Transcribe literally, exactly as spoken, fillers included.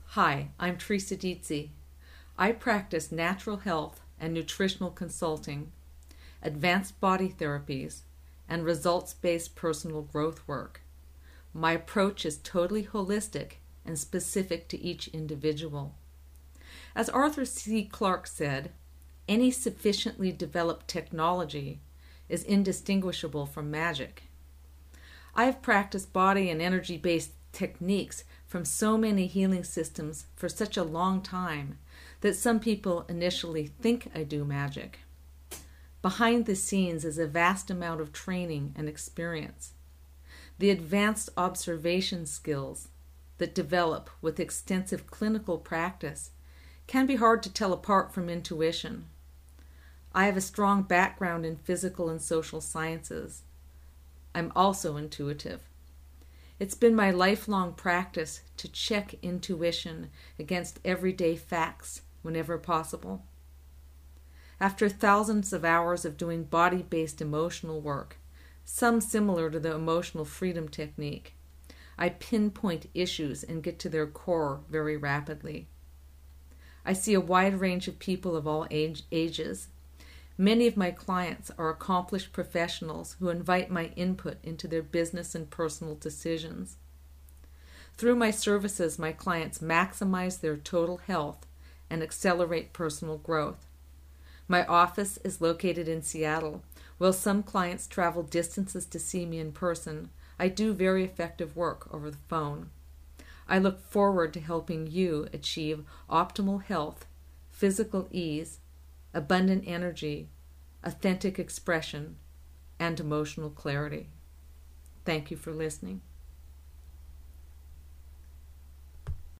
Hi, I'm Teresa Dietze. I practice natural health and nutritional consulting, advanced body therapies, and results-based personal growth work. My approach is totally holistic and specific to each individual. As Arthur C. Clarke said, any sufficiently developed technology is indistinguishable from magic. I have practiced body and energy-based techniques from so many healing systems for such a long time that some people initially think I do magic. Behind the scenes is a vast amount of training and experience. The advanced observation skills that develop with extensive clinical practice can be hard to tell apart from intuition. I have a strong background in physical and social sciences. I'm also intuitive. It's been my lifelong practice to check intuition against everyday facts whenever possible. After thousands of hours of doing body-based emotional work, some similar to the emotional freedom technique, I pinpoint issues and get to their core very rapidly. I see a wide range of people of all age, ages. Many of my clients are accomplished professionals who invite my input into their business and personal decisions. Through my services, my clients maximize their total health and accelerate personal growth. My office is located in Seattle. While some clients travel distances to see me in person, I do very effective work over the phone. I look forward to helping you achieve optimal health, physical ease, abundant energy, authentic expression, and emotional clarity. Thank you for listening.